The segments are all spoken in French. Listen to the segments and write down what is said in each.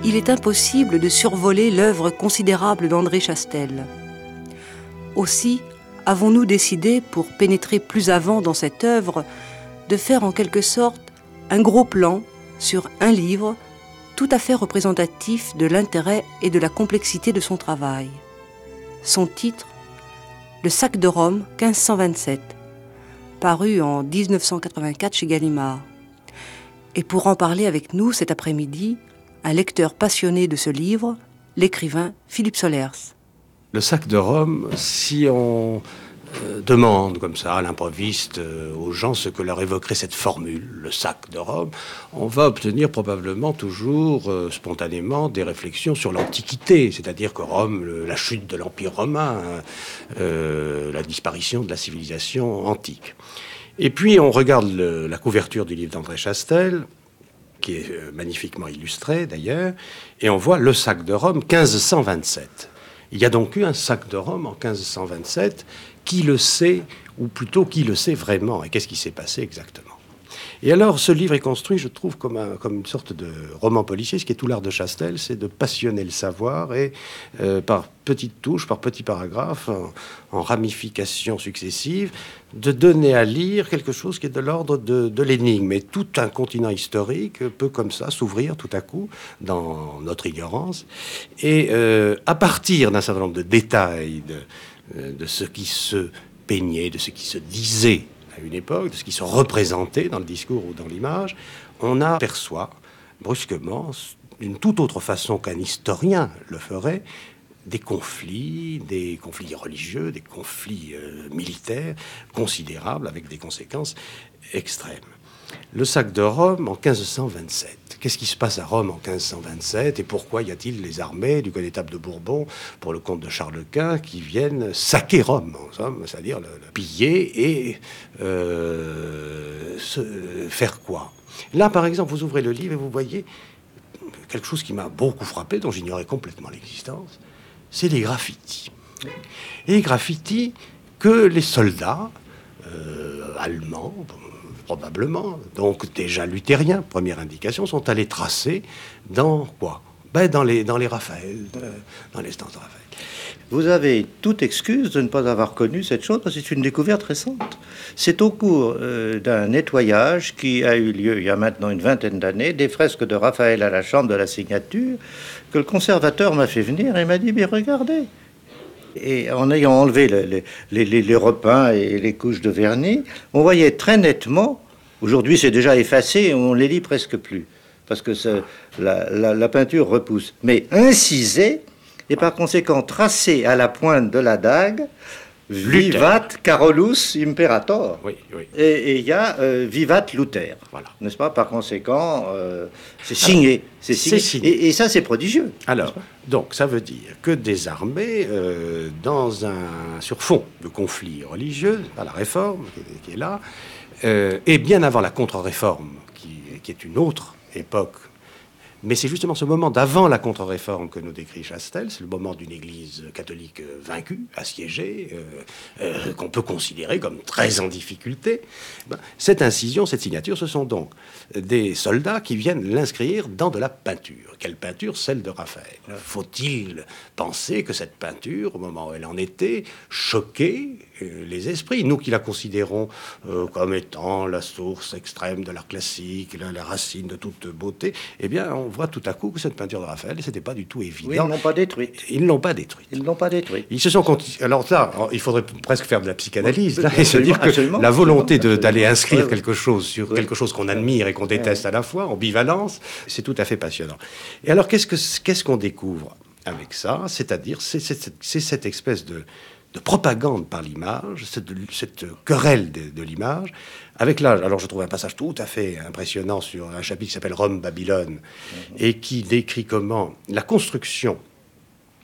il est impossible de survoler l'œuvre considérable d'André Chastel. Aussi, avons-nous décidé, pour pénétrer plus avant dans cette œuvre, de faire en quelque sorte un gros plan sur un livre tout à fait représentatif de l'intérêt et de la complexité de son travail. Son titre, Le sac de Rome, 1527, paru en 1984 chez Gallimard. Et pour en parler avec nous cet après-midi, un lecteur passionné de ce livre, l'écrivain Philippe Solers. Le sac de Rome, si on demande comme ça à l'improviste aux gens ce que leur évoquerait cette formule, le sac de Rome, on va obtenir probablement toujours spontanément des réflexions sur l'Antiquité, c'est-à-dire que Rome, la chute de l'Empire romain, la disparition de la civilisation antique. Et puis on regarde la couverture du livre d'André Chastel, qui est magnifiquement illustré d'ailleurs, et on voit le sac de Rome 1527. Il y a donc eu un sac de Rome en 1527. Qui le sait, ou plutôt qui le sait vraiment, et qu'est-ce qui s'est passé exactement? Et alors, ce livre est construit, je trouve, comme une sorte de roman policier. Ce qui est tout l'art de Chastel, c'est de passionner le savoir et par petites touches, par petits paragraphes, en ramifications successives, de donner à lire quelque chose qui est de l'ordre de l'énigme. Et tout un continent historique peut comme ça s'ouvrir tout à coup dans notre ignorance. Et à partir d'un certain nombre de détails, de ce qui se peignait, de ce qui se disait à une époque, de ce qui se représentait dans le discours ou dans l'image, on aperçoit brusquement, d'une toute autre façon qu'un historien le ferait, des conflits religieux, des conflits militaires considérables avec des conséquences extrêmes. Le sac de Rome en 1527. Qu'est-ce qui se passe à Rome en 1527 et pourquoi y a-t-il les armées du connétable de Bourbon pour le comte de Charles Quint qui viennent saquer Rome, en somme, c'est-à-dire le piller et faire quoi? Là, par exemple, vous ouvrez le livre et vous voyez quelque chose qui m'a beaucoup frappé, dont j'ignorais complètement l'existence, c'est les graffitis. Et les graffitis que les soldats allemands, probablement, donc déjà luthériens, première indication, sont allés tracer dans quoi? Dans les Raphaël, dans les stances de Raphaël. Vous avez toute excuse de ne pas avoir connu cette chose, parce que c'est une découverte récente. C'est au cours d'un nettoyage qui a eu lieu il y a maintenant une vingtaine d'années, des fresques de Raphaël à la Chambre de la Signature, que le conservateur m'a fait venir et m'a dit, mais regardez. Et en ayant enlevé les repeints et les couches de vernis, on voyait très nettement, aujourd'hui c'est déjà effacé, on les lit presque plus, parce que la peinture repousse, mais incisé, et par conséquent tracé à la pointe de la dague, Vivat Carolus Imperator. Oui, oui. Et il y a Vivat Luther. Voilà. N'est-ce pas? Par conséquent, c'est signé. C'est signé. Et ça, c'est prodigieux. Alors, donc, ça veut dire que des armées, sur fond de conflit religieux, la réforme qui est là, et bien avant la contre-réforme, qui est une autre époque. Mais c'est justement ce moment d'avant la contre-réforme que nous décrit Chastel, c'est le moment d'une église catholique vaincue, assiégée, qu'on peut considérer comme très en difficulté. Cette incision, cette signature, ce sont donc des soldats qui viennent l'inscrire dans de la peinture. Quelle peinture? Celle de Raphaël. Faut-il penser que cette peinture, au moment où elle en était, choquait les esprits? Nous qui la considérons comme étant la source extrême de l'art classique, la racine de toute beauté, eh bien, on voit tout à coup que cette peinture de Raphaël, c'était pas du tout évident. Oui, ils n'ont pas détruite. Ils ne l'ont pas détruite. Ils n'ont pas détruite. Ils se sont alors là, il faudrait presque faire de la psychanalyse là, et se dire que la volonté d'aller inscrire quelque chose sur quelque chose qu'on admire et qu'on déteste à la fois, en bivalence, c'est tout à fait passionnant. Et alors, qu'est-ce qu'on découvre avec ça? C'est-à-dire, c'est cette espèce de propagande par l'image, cette querelle de l'image, avec l'âge. Alors je trouve un passage tout à fait impressionnant sur un chapitre qui s'appelle Rome-Babylone, et qui décrit comment la construction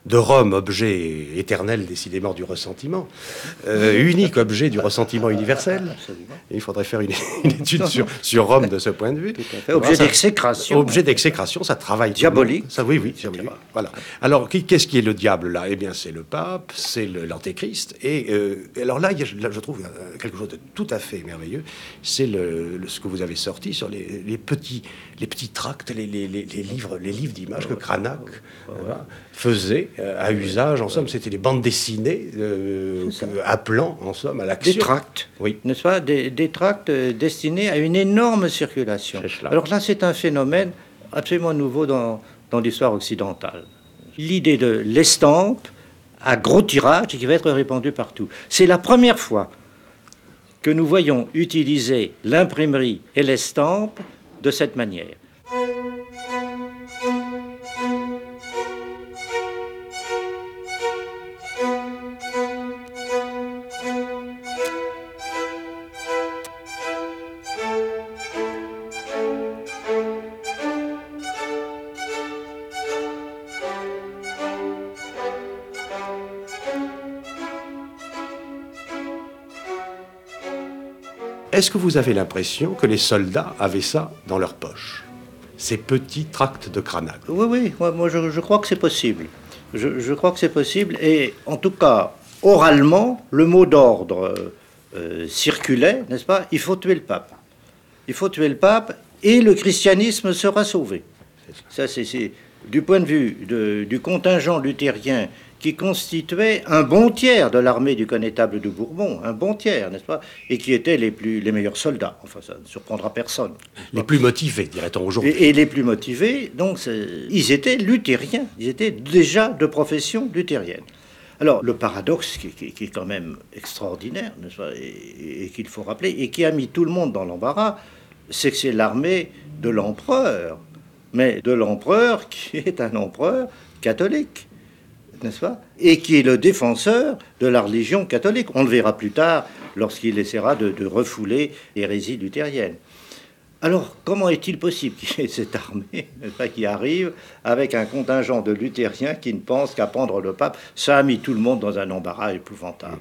de Rome, objet éternel décidément du ressentiment, unique objet du ressentiment universel. Il faudrait faire une étude sur Rome de ce point de vue. Objet d'exécration. Objet d'exécration, ça travaille. Diabolique. Ça, oui, diabolique. Voilà. Alors, qu'est-ce qui est le diable là? Eh bien, c'est le pape, c'est l'antéchrist. Et alors là, je trouve quelque chose de tout à fait merveilleux. C'est ce que vous avez sorti sur les petits tracts, les livres d'images que Cranach faisait à usage. En somme, c'était des bandes dessinées appelant, en somme, à l'action. Des tracts, oui, n'est-ce pas, des tracts destinés à une énorme circulation. Alors là, c'est un phénomène absolument nouveau dans l'histoire occidentale. L'idée de l'estampe à gros tirage et qui va être répandue partout. C'est la première fois que nous voyons utiliser l'imprimerie et l'estampe de cette manière. Est-ce que vous avez l'impression que les soldats avaient ça dans leur poche, ces petits tracts de Cranach? Oui, moi je crois que c'est possible. Je crois que c'est possible, et en tout cas, oralement, le mot d'ordre circulait, n'est-ce pas? Il faut tuer le pape. Il faut tuer le pape, et le christianisme sera sauvé. Ça, c'est du point de vue du contingent luthérien qui constituait un bon tiers de l'armée du connétable de Bourbon, un bon tiers, n'est-ce pas? Et qui étaient les meilleurs soldats. Enfin, ça ne surprendra personne. Les plus motivés, dirait-on aujourd'hui. Et les plus motivés, donc, ils étaient luthériens. Ils étaient déjà de profession luthérienne. Alors, le paradoxe qui est quand même extraordinaire, n'est-ce pas? Et qu'il faut rappeler, et qui a mis tout le monde dans l'embarras, c'est que c'est l'armée de l'empereur. Mais de l'empereur qui est un empereur catholique, n'est-ce pas? Et qui est le défenseur de la religion catholique. On le verra plus tard lorsqu'il essaiera de refouler l'hérésie luthérienne. Alors, comment est-il possible qu'il y ait cette armée, n'est-ce pas, qui arrive avec un contingent de luthériens qui ne pensent qu'à prendre le pape? Ça a mis tout le monde dans un embarras épouvantable.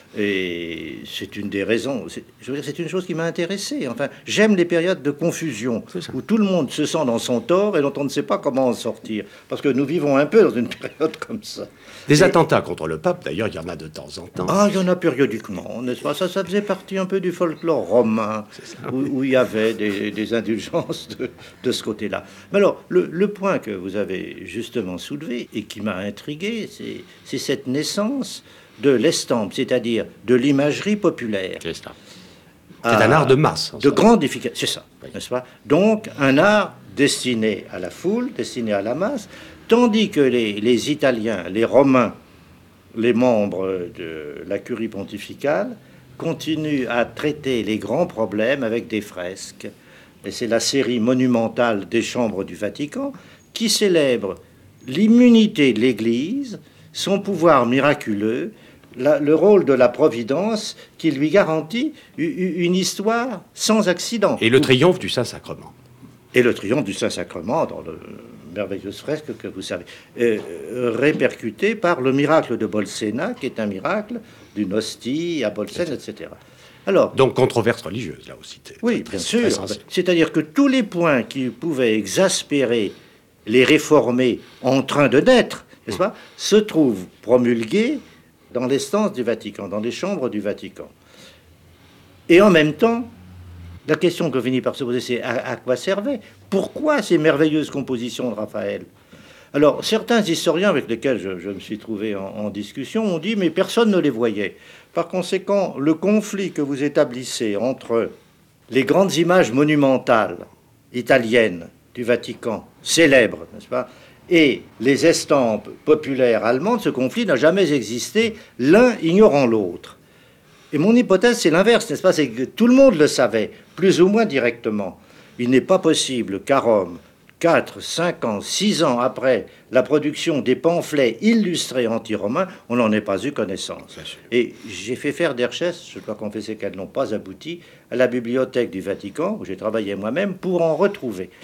Et c'est une des raisons. Je veux dire, c'est une chose qui m'a intéressé. Enfin, j'aime les périodes de confusion où tout le monde se sent dans son tort et dont on ne sait pas comment en sortir. Parce que nous vivons un peu dans une période comme ça. Des attentats contre le pape, d'ailleurs, il y en a de temps en temps. Ah, il y en a périodiquement, n'est-ce pas? Ça faisait partie un peu du folklore romain, où il y avait des indulgences de ce côté-là. Mais alors, le point que vous avez justement soulevé et qui m'a intrigué, c'est cette naissance de l'estampe, c'est-à-dire de l'imagerie populaire. C'est ça. C'est un art de masse. De grande efficacité, c'est ça, oui. N'est-ce pas? Donc, un art destiné à la foule, destiné à la masse, tandis que les Italiens, les Romains, les membres de la curie pontificale, continuent à traiter les grands problèmes avec des fresques. Et c'est la série monumentale des chambres du Vatican qui célèbre l'immunité de l'Église, son pouvoir miraculeux, le rôle de la Providence qui lui garantit une histoire sans accident. Et le triomphe du Saint-Sacrement. Et le triomphe du Saint-Sacrement dans le merveilleuse fresque que vous savez, répercuté par le miracle de Bolsena, qui est un miracle d'une hostie à Bolsena, etc. Alors, donc controverse religieuse, là aussi. Oui, bien sûr. C'est-à-dire que tous les points qui pouvaient exaspérer les réformés en train de naître, n'est-ce pas, se trouvent promulgués dans l'instance du Vatican, dans les chambres du Vatican. Et en même temps, la question que finit par se poser, c'est à quoi servaient? Pourquoi ces merveilleuses compositions de Raphaël? Alors, certains historiens avec lesquels je me suis trouvé en discussion ont dit, mais personne ne les voyait. Par conséquent, le conflit que vous établissez entre les grandes images monumentales italiennes du Vatican, célèbres, n'est-ce pas, et les estampes populaires allemandes, ce conflit n'a jamais existé, l'un ignorant l'autre. Et mon hypothèse, c'est l'inverse, n'est-ce pas? C'est que tout le monde le savait, plus ou moins directement. Il n'est pas possible qu'à Rome, 4, 5 ans, 6 ans après la production des pamphlets illustrés anti-romains, on n'en ait pas eu connaissance. Et j'ai fait faire des recherches, je dois confesser qu'elles n'ont pas abouti, à la bibliothèque du Vatican, où j'ai travaillé moi-même, pour en retrouver.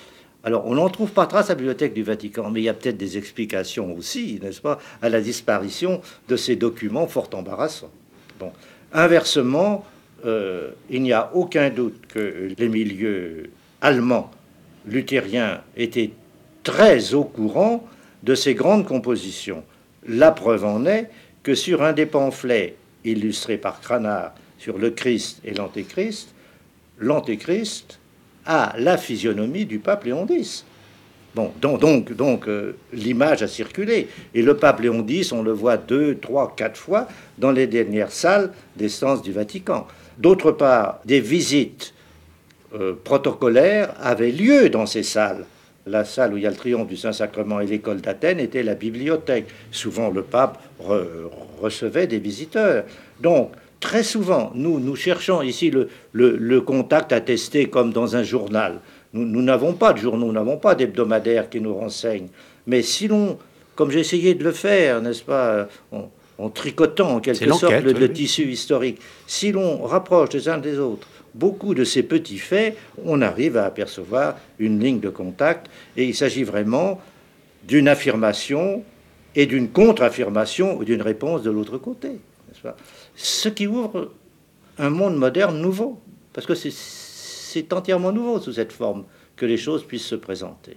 Alors, on n'en trouve pas trace à la Bibliothèque du Vatican, mais il y a peut-être des explications aussi, n'est-ce pas, à la disparition de ces documents fort embarrassants. Bon. Inversement, il n'y a aucun doute que les milieux allemands luthériens étaient très au courant de ces grandes compositions. La preuve en est que sur un des pamphlets illustrés par Cranach sur le Christ et l'Antéchrist, l'Antéchrist a la physionomie du pape Léon X. Bon, donc l'image a circulé. Et le pape Léon X, on le voit 2, 3, 4 fois dans les dernières salles des stances du Vatican. D'autre part, des visites protocolaires avaient lieu dans ces salles. La salle où il y a le triomphe du Saint-Sacrement et l'école d'Athènes était la bibliothèque. Souvent, le pape recevait des visiteurs. Donc, très souvent, nous cherchons ici le contact attesté comme dans un journal. Nous n'avons pas de journaux, nous n'avons pas d'hebdomadaires qui nous renseignent. Mais si l'on, comme j'ai essayé de le faire, n'est-ce pas, en tricotant en quelque sorte le tissu historique, si l'on rapproche les uns des autres beaucoup de ces petits faits, on arrive à apercevoir une ligne de contact. Et il s'agit vraiment d'une affirmation et d'une contre-affirmation ou d'une réponse de l'autre côté, n'est-ce pas ? Ce qui ouvre un monde moderne nouveau, parce que c'est entièrement nouveau sous cette forme que les choses puissent se présenter.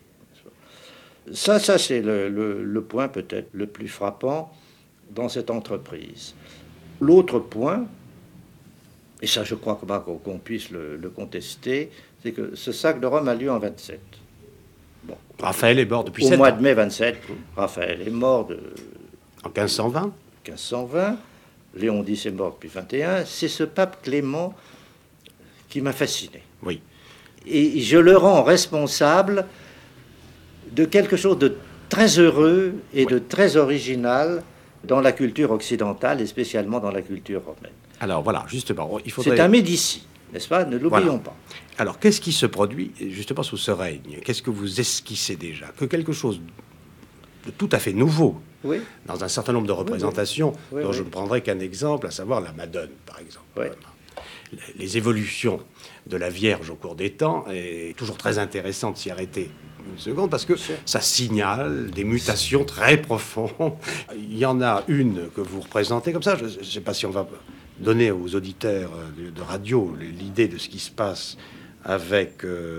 Ça c'est le point peut-être le plus frappant dans cette entreprise. L'autre point, et ça je crois pas qu'on puisse le contester, c'est que ce sac de Rome a lieu en 27. Bon. Raphaël est mort depuis 7 ans. Au mois de mai 27, Raphaël est mort en 1520. 1520. Léon X est mort depuis 21. C'est ce pape Clément qui m'a fasciné. Oui. Et je le rends responsable de quelque chose de très heureux et de très original dans la culture occidentale et spécialement dans la culture romaine. Alors voilà, justement, il faudrait... C'est un Médicis, n'est-ce pas ? Ne l'oublions pas. Alors, qu'est-ce qui se produit justement sous ce règne ? Qu'est-ce que vous esquissez déjà ? Que quelque chose de tout à fait nouveau, oui, dans un certain nombre de représentations, oui, dont je ne prendrai qu'un exemple, à savoir la Madone, par exemple. Oui. Les évolutions de la Vierge au cours des temps est toujours très intéressant de s'y arrêter une seconde, parce que ça signale des mutations très profondes. Il y en a une que vous représentez comme ça, je ne sais pas si on va donner aux auditeurs de radio l'idée de ce qui se passe avec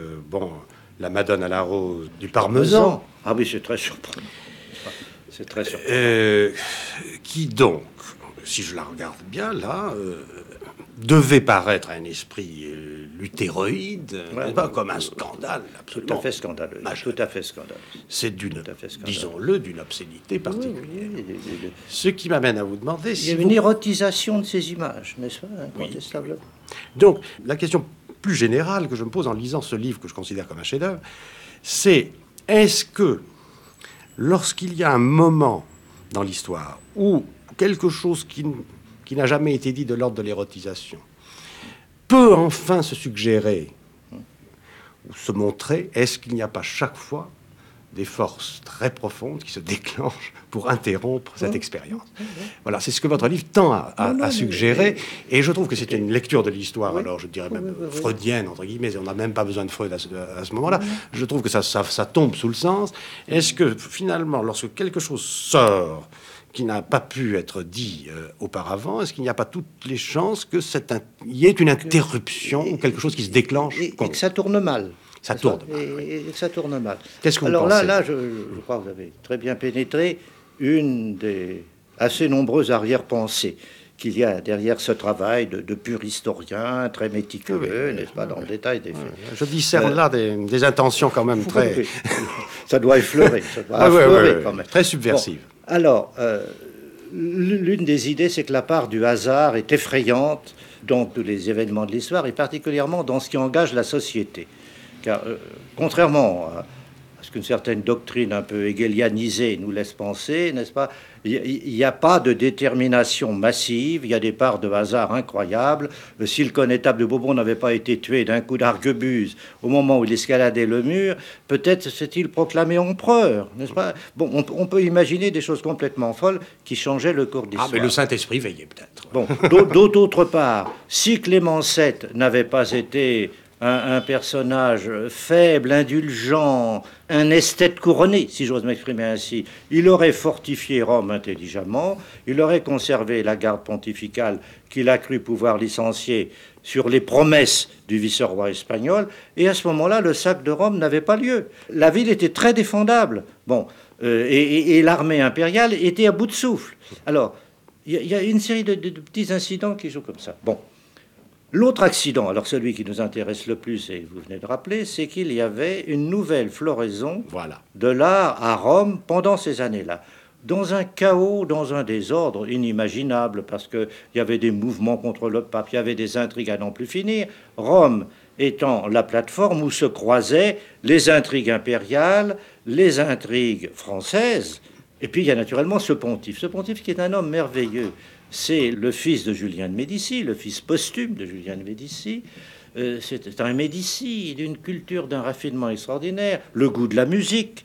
la Madone à la rose du Parmesan. Ah oui, c'est très surprenant. C'est très surprenant. Qui donc, si je la regarde bien là, devait paraître un esprit luthéroïde, comme un scandale absolument. Tout à fait scandaleux. Tout à fait scandaleux. C'est disons-le, d'une obscénité particulière. Oui. Ce qui m'amène à vous demander si il y a une érotisation de ces images, n'est-ce pas, incontestablement. Oui. Donc, la question plus générale que je me pose en lisant ce livre que je considère comme un chef-d'œuvre, c'est est-ce que lorsqu'il y a un moment dans l'histoire où quelque chose qui n'a jamais été dit de l'ordre de l'érotisation peut enfin se suggérer ou se montrer, est-ce qu'il n'y a pas chaque fois des forces très profondes qui se déclenchent pour interrompre cette expérience. Voilà, c'est ce que votre livre tend à suggérer, et je trouve que c'est une lecture de l'histoire, alors je dirais même freudienne, entre guillemets, on n'a même pas besoin de Freud à ce moment-là. Je trouve que ça tombe sous le sens. Est-ce que finalement, lorsque quelque chose sort qui n'a pas pu être dit auparavant, est-ce qu'il n'y a pas toutes les chances que y ait une interruption ou quelque chose qui se déclenche et que ça tourne mal. Ça tourne mal. Et ça tourne mal. Qu'est-ce que vous pensez ? Alors là, je crois que vous avez très bien pénétré une des assez nombreuses arrière-pensées qu'il y a derrière ce travail de pur historien, très méticuleux, n'est-ce pas, dans le détail des faits. Je discerne là des intentions quand même très... Ça doit effleurer, quand même. Très subversive. Bon, alors, l'une des idées, c'est que la part du hasard est effrayante dans tous les événements de l'histoire, et particulièrement dans ce qui engage la société. Car, contrairement à ce qu'une certaine doctrine un peu hegelianisée nous laisse penser, n'est-ce pas, il n'y a pas de détermination massive, il y a des parts de hasard incroyables. Si le connétable de Bourbon n'avait pas été tué d'un coup d'arquebuse au moment où il escaladait le mur, peut-être s'est-il proclamé empereur, n'est-ce pas? Bon, on peut imaginer des choses complètement folles qui changeaient le cours de l'histoire. Ah, mais le Saint-Esprit veillait peut-être. Bon, d'autre part, si Clément VII n'avait pas été un personnage faible, indulgent, un esthète couronné, si j'ose m'exprimer ainsi. Il aurait fortifié Rome intelligemment, il aurait conservé la garde pontificale qu'il a cru pouvoir licencier sur les promesses du vice-roi espagnol, et à ce moment-là, le sac de Rome n'avait pas lieu. La ville était très défendable. Bon, et l'armée impériale était à bout de souffle. Alors, il y a une série de petits incidents qui jouent comme ça. Bon. L'autre accident, alors celui qui nous intéresse le plus, et vous venez de rappeler, c'est qu'il y avait une nouvelle floraison de l'art à Rome pendant ces années-là. Dans un chaos, dans un désordre inimaginable, parce qu'il y avait des mouvements contre le pape, il y avait des intrigues à n'en plus finir. Rome étant la plateforme où se croisaient les intrigues impériales, les intrigues françaises, et puis il y a naturellement ce pontife qui est un homme merveilleux. C'est le fils de Julien de Médicis, le fils posthume de Julien de Médicis. C'est un Médicis d'une culture, d'un raffinement extraordinaire, le goût de la musique,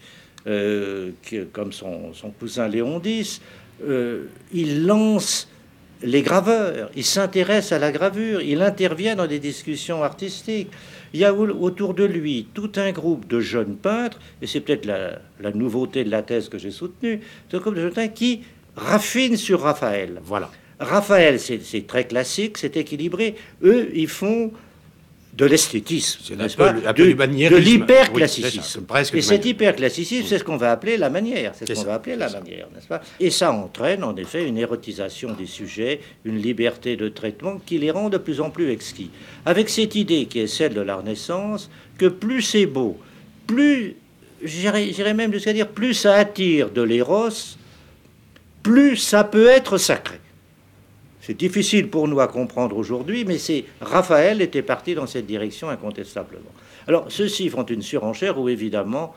comme son cousin Léon X. Il lance les graveurs, il s'intéresse à la gravure, il intervient dans des discussions artistiques. Il y a autour de lui tout un groupe de jeunes peintres, et c'est peut-être la nouveauté de la thèse que j'ai soutenue, c'est un groupe de jeunes peintres qui raffinent sur Raphaël. Voilà. Raphaël, c'est très classique, c'est équilibré. Eux, ils font de l'esthétisme, de l'hyperclassicisme. Oui, et cet hyperclassicisme, c'est ce qu'on va appeler la manière. C'est ce qu'on va appeler la manière, n'est-ce pas? Et ça entraîne en effet une érotisation des sujets, une liberté de traitement qui les rend de plus en plus exquis. Avec cette idée qui est celle de la Renaissance, que plus c'est beau, plus, j'irais même jusqu'à dire, plus ça attire de l'éros, plus ça peut être sacré. C'est difficile pour nous à comprendre aujourd'hui, mais Raphaël était parti dans cette direction incontestablement. Alors, ceux-ci font une surenchère où, évidemment,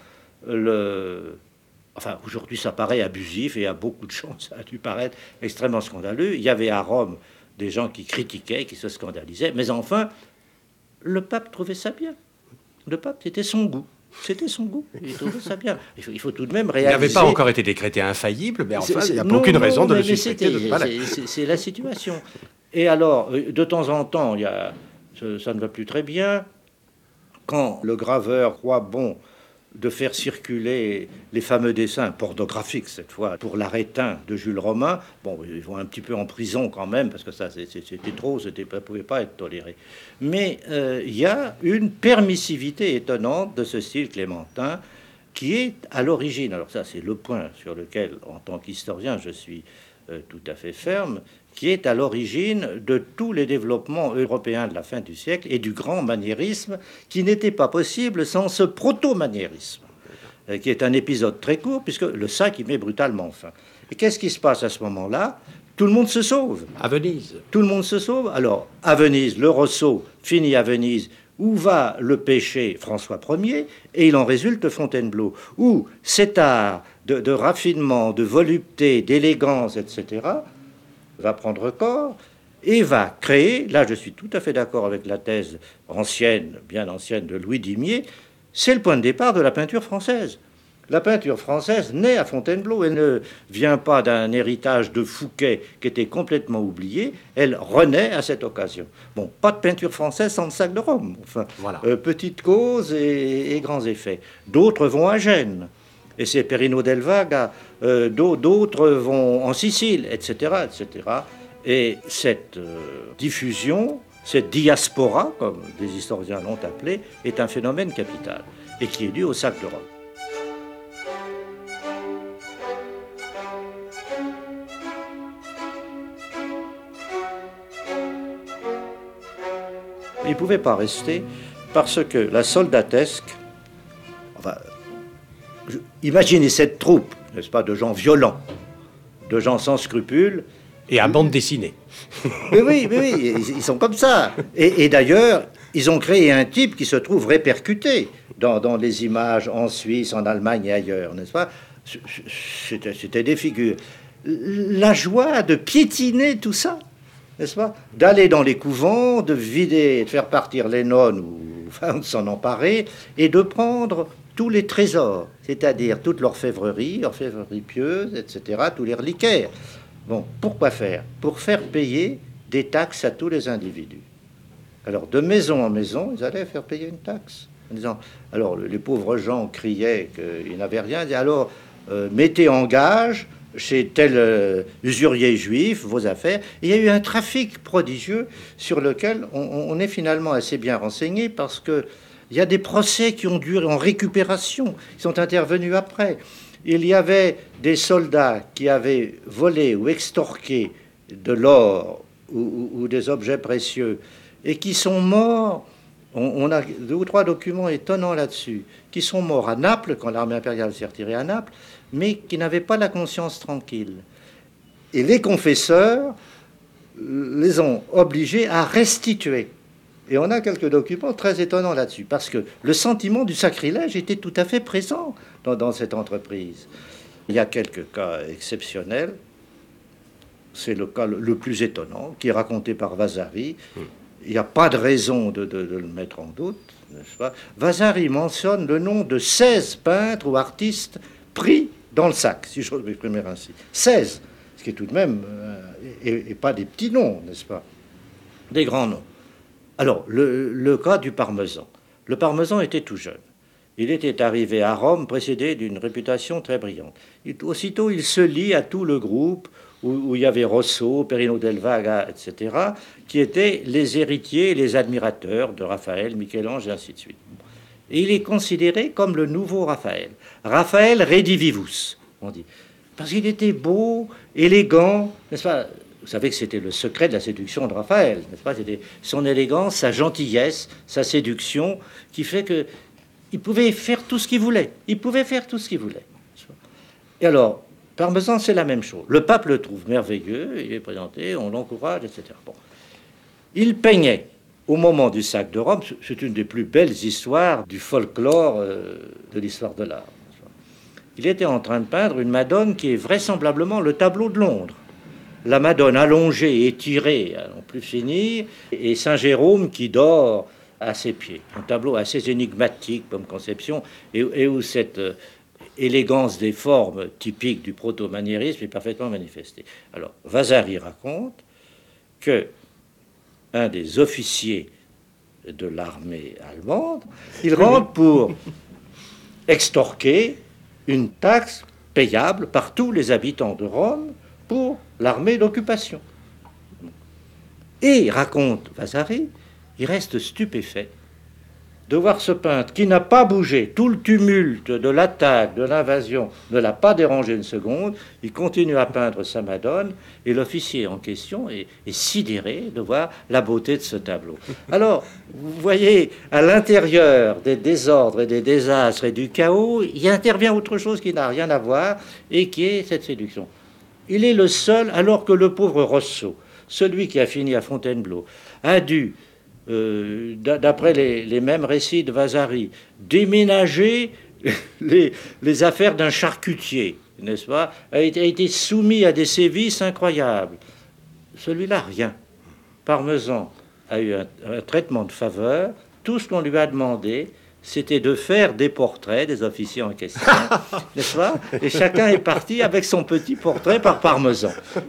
enfin, aujourd'hui, ça paraît abusif, et à beaucoup de gens, ça a dû paraître extrêmement scandaleux. Il y avait à Rome des gens qui critiquaient, qui se scandalisaient, mais enfin, le pape trouvait ça bien. Le pape, c'était son goût. C'était son goût, il trouvait ça bien. Il faut tout de même réaliser... Il n'avait pas encore été décrété infaillible, mais enfin, il n'y a aucune raison de le suspecter. C'est la situation. Et alors, de temps en temps, ça ne va plus très bien. Quand le graveur croit bon de faire circuler les fameux dessins pornographiques, cette fois, pour l'Arétin de Jules Romain, bon, ils vont un petit peu en prison quand même, parce que ça, c'était trop, ça ne pouvait pas être toléré. Mais il y a une permissivité étonnante de ce style clémentin qui est à l'origine, alors ça, c'est le point sur lequel, en tant qu'historien, je suis tout à fait ferme, qui est à l'origine de tous les développements européens de la fin du siècle et du grand maniérisme qui n'était pas possible sans ce proto-maniérisme, qui est un épisode très court, puisque le sac y met brutalement fin. Et qu'est-ce qui se passe à ce moment-là? Tout le monde se sauve. À Venise. Tout le monde se sauve. Alors, à Venise, le Rosso finit à Venise, où va le pêcher François Ier, et il en résulte Fontainebleau, où cet art de raffinement, de volupté, d'élégance, etc., va prendre corps et va créer, là je suis tout à fait d'accord avec la thèse ancienne, bien ancienne de Louis Dimier, c'est le point de départ de la peinture française. La peinture française naît à Fontainebleau, elle ne vient pas d'un héritage de Fouquet qui était complètement oublié, elle renaît à cette occasion. Bon, pas de peinture française sans le sac de Rome, enfin, voilà. Petite cause et grands effets. D'autres vont à Gênes, et c'est Perino del Vaga, d'autres vont en Sicile, etc., etc. Et cette diffusion, cette diaspora, comme des historiens l'ont appelé, est un phénomène capital, et qui est dû au sac de Rome. Il ne pouvait pas rester parce que la soldatesque, enfin, imaginez cette troupe, n'est-ce pas, de gens violents, de gens sans scrupules. Et à bande dessinée. Mais oui, ils sont comme ça. Et d'ailleurs, ils ont créé un type qui se trouve répercuté dans les images en Suisse, en Allemagne et ailleurs, n'est-ce pas? C'était des figures. La joie de piétiner tout ça, n'est-ce pas? D'aller dans les couvents, de vider, de faire partir les nonnes, ou enfin, de s'en emparer, et de prendre tous les trésors, c'est-à-dire toute l'orfèvrerie pieuse, etc., tous les reliquaires. Bon, pourquoi faire? Pour faire payer des taxes à tous les individus. Alors, de maison en maison, ils allaient faire payer une taxe. En disant, alors, les pauvres gens criaient qu'ils n'avaient rien. Ils disaient, alors, mettez en gage chez tel usurier juif vos affaires. Et il y a eu un trafic prodigieux sur lequel on est finalement assez bien renseigné parce que il y a des procès qui ont duré en récupération, qui sont intervenus après. Il y avait des soldats qui avaient volé ou extorqué de l'or ou des objets précieux et qui sont morts. On a 2 ou 3 documents étonnants là-dessus, qui sont morts à Naples, quand l'armée impériale s'est retirée à Naples, mais qui n'avaient pas la conscience tranquille. Et les confesseurs les ont obligés à restituer. Et on a quelques documents très étonnants là-dessus, parce que le sentiment du sacrilège était tout à fait présent dans cette entreprise. Il y a quelques cas exceptionnels. C'est le cas le plus étonnant, qui est raconté par Vasari. Il n'y a pas de raison de le mettre en doute, n'est-ce pas? Vasari mentionne le nom de 16 peintres ou artistes pris dans le sac, si j'ose m'exprimer ainsi. 16, ce qui est tout de même, et pas des petits noms, n'est-ce pas? Des grands noms. Alors, le cas du Parmesan. Le Parmesan était tout jeune. Il était arrivé à Rome précédé d'une réputation très brillante. Aussitôt, il se lie à tout le groupe où il y avait Rosso, Perino del Vaga, etc., qui étaient les héritiers, les admirateurs de Raphaël, Michel-Ange, et ainsi de suite. Et il est considéré comme le nouveau Raphaël. Raphaël redivivus, on dit. Parce qu'il était beau, élégant, n'est-ce pas? Vous savez que c'était le secret de la séduction de Raphaël, n'est-ce pas? C'était son élégance, sa gentillesse, sa séduction, qui fait que il pouvait faire tout ce qu'il voulait. Il pouvait faire tout ce qu'il voulait. Et alors, Parmesan, c'est la même chose. Le pape le trouve merveilleux, il est présenté, on l'encourage, etc. Bon. Il peignait au moment du sac de Rome. C'est une des plus belles histoires du folklore de l'histoire de l'art. Il était en train de peindre une Madone qui est vraisemblablement le tableau de Londres. La Madone allongée, étirée, à non plus finir, et Saint Jérôme qui dort à ses pieds. Un tableau assez énigmatique comme conception, et où cette élégance des formes typiques du proto-maniérisme est parfaitement manifestée. Alors, Vasari raconte que un des officiers de l'armée allemande, il rentre pour extorquer une taxe payable par tous les habitants de Rome pour l'armée d'occupation. Et, raconte Vasari, il reste stupéfait de voir ce peintre qui n'a pas bougé. Tout le tumulte de l'attaque, de l'invasion ne l'a pas dérangé une seconde. Il continue à peindre sa Madone et l'officier en question est sidéré de voir la beauté de ce tableau. Alors, vous voyez, à l'intérieur des désordres et des désastres et du chaos, il intervient autre chose qui n'a rien à voir et qui est cette séduction. Il est le seul, alors que le pauvre Rosso, celui qui a fini à Fontainebleau, a dû d'après les mêmes récits de Vasari, déménager les affaires d'un charcutier, n'est-ce pas, a été soumis à des sévices incroyables. Celui-là, rien. Parmesan a eu un traitement de faveur. Tout ce qu'on lui a demandé, c'était de faire des portraits des officiers en question, n'est-ce pas? Et chacun est parti avec son petit portrait par Parmesan.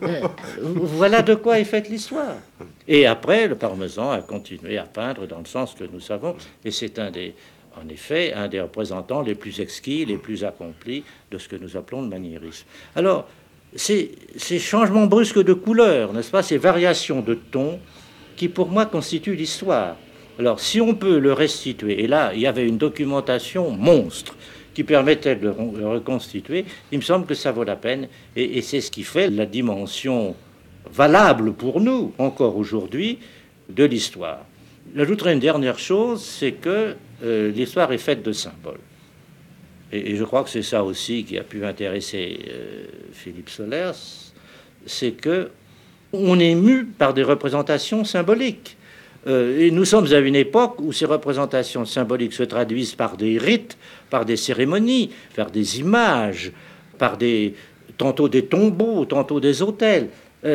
Voilà de quoi est faite l'histoire. Et après, le Parmesan a continué à peindre dans le sens que nous savons, et c'est en effet, un des représentants les plus exquis, les plus accomplis de ce que nous appelons le maniérisme. Alors, ces changements brusques de couleur, n'est-ce pas, ces variations de ton, qui pour moi constituent l'histoire. Alors, si on peut le restituer, et là, il y avait une documentation monstre qui permettait de le reconstituer, il me semble que ça vaut la peine, et c'est ce qui fait la dimension valable pour nous, encore aujourd'hui, de l'histoire. J'ajouterai une dernière chose, c'est que l'histoire est faite de symboles. Et je crois que c'est ça aussi qui a pu intéresser Philippe Sollers, c'est que on est mu par des représentations symboliques. Et nous sommes à une époque où ces représentations symboliques se traduisent par des rites, par des cérémonies, par des images, par tantôt des tombeaux, tantôt des autels.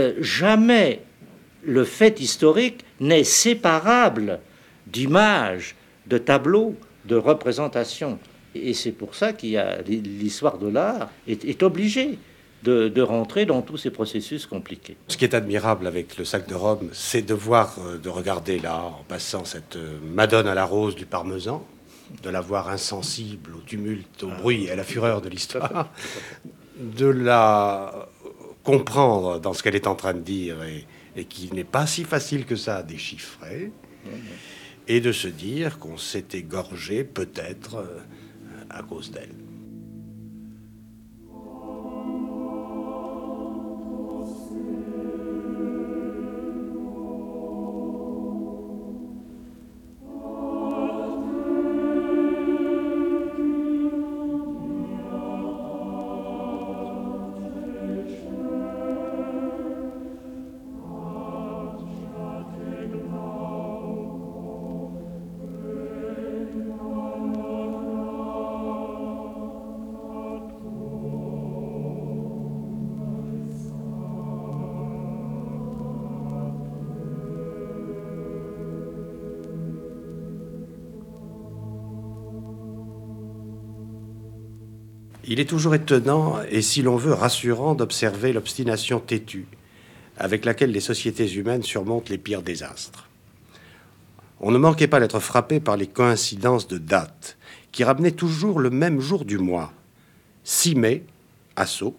Jamais le fait historique n'est séparable d'images, de tableaux, de représentations. Et c'est pour ça qu'il y a l'histoire de l'art est obligée de rentrer dans tous ces processus compliqués. Ce qui est admirable avec le sac de Rome, c'est de voir, de regarder là, en passant cette Madone à la rose du Parmesan, de la voir insensible au tumulte, au bruit et à la fureur de l'histoire, de la comprendre dans ce qu'elle est en train de dire et qui n'est pas si facile que ça à déchiffrer, et de se dire qu'on s'est égorgé peut-être à cause d'elle. Il est toujours étonnant et, si l'on veut, rassurant d'observer l'obstination têtue avec laquelle les sociétés humaines surmontent les pires désastres. On ne manquait pas d'être frappé par les coïncidences de dates qui ramenaient toujours le même jour du mois. 6 mai, assaut.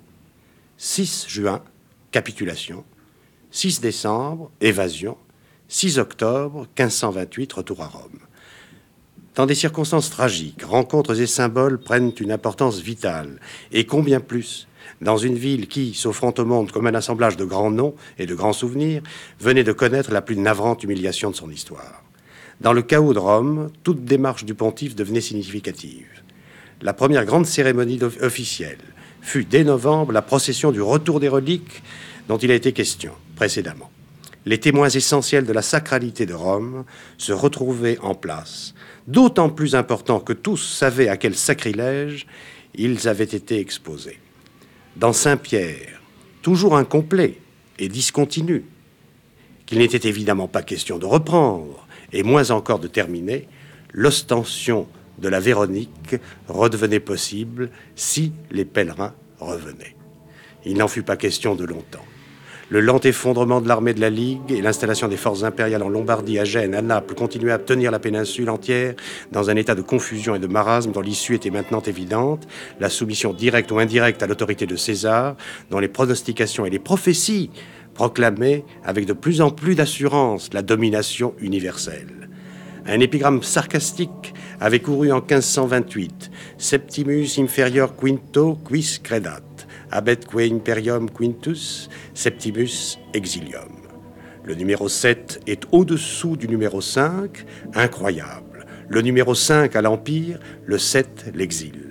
6 juin, capitulation. 6 décembre, évasion. 6 octobre, 1528, retour à Rome. Dans des circonstances tragiques, rencontres et symboles prennent une importance vitale, et combien plus dans une ville qui, s'offrant au monde comme un assemblage de grands noms et de grands souvenirs, venait de connaître la plus navrante humiliation de son histoire. Dans le chaos de Rome, toute démarche du pontife devenait significative. La première grande cérémonie officielle fut, dès novembre, la procession du retour des reliques dont il a été question précédemment. Les témoins essentiels de la sacralité de Rome se retrouvaient en place, d'autant plus important que tous savaient à quel sacrilège ils avaient été exposés. Dans Saint-Pierre, toujours incomplet et discontinu, qu'il n'était évidemment pas question de reprendre, et moins encore de terminer, l'ostension de la Véronique redevenait possible si les pèlerins revenaient. Il n'en fut pas question de longtemps. Le lent effondrement de l'armée de la Ligue et l'installation des forces impériales en Lombardie, à Gênes, à Naples, continuaient à tenir la péninsule entière dans un état de confusion et de marasme dont l'issue était maintenant évidente, la soumission directe ou indirecte à l'autorité de César, dont les pronostications et les prophéties proclamaient avec de plus en plus d'assurance la domination universelle. Un épigramme sarcastique avait couru en 1528, « Septimus inferior quinto quis credat ». Abetque imperium quintus, septimus exilium. Le numéro 7 est au-dessous du numéro 5, incroyable. Le numéro 5 à l'Empire, le 7 l'exil.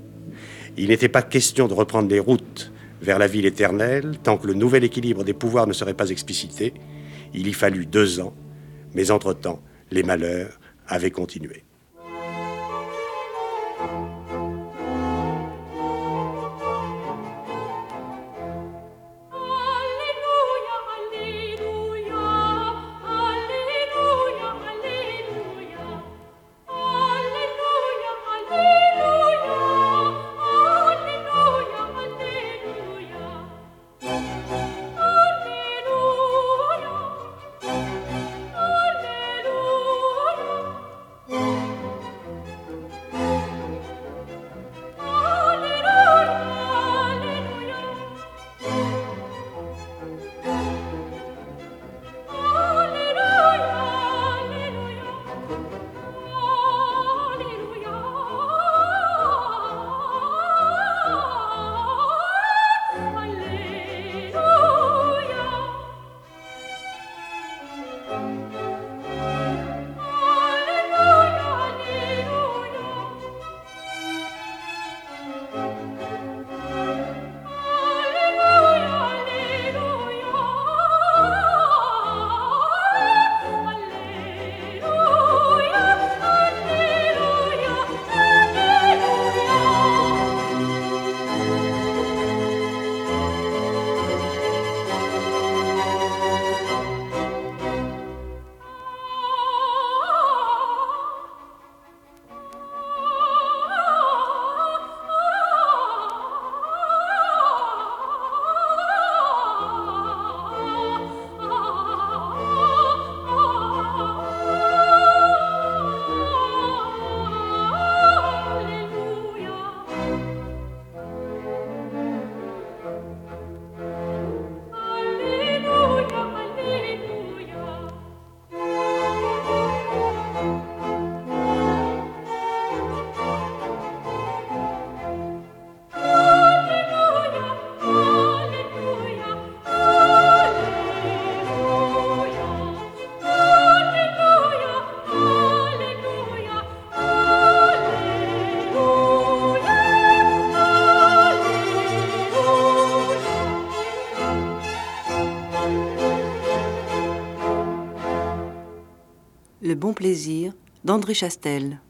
Il n'était pas question de reprendre les routes vers la ville éternelle tant que le nouvel équilibre des pouvoirs ne serait pas explicité. Il y fallut 2 ans, mais entre-temps, les malheurs avaient continué. Le bon plaisir d'André Chastel.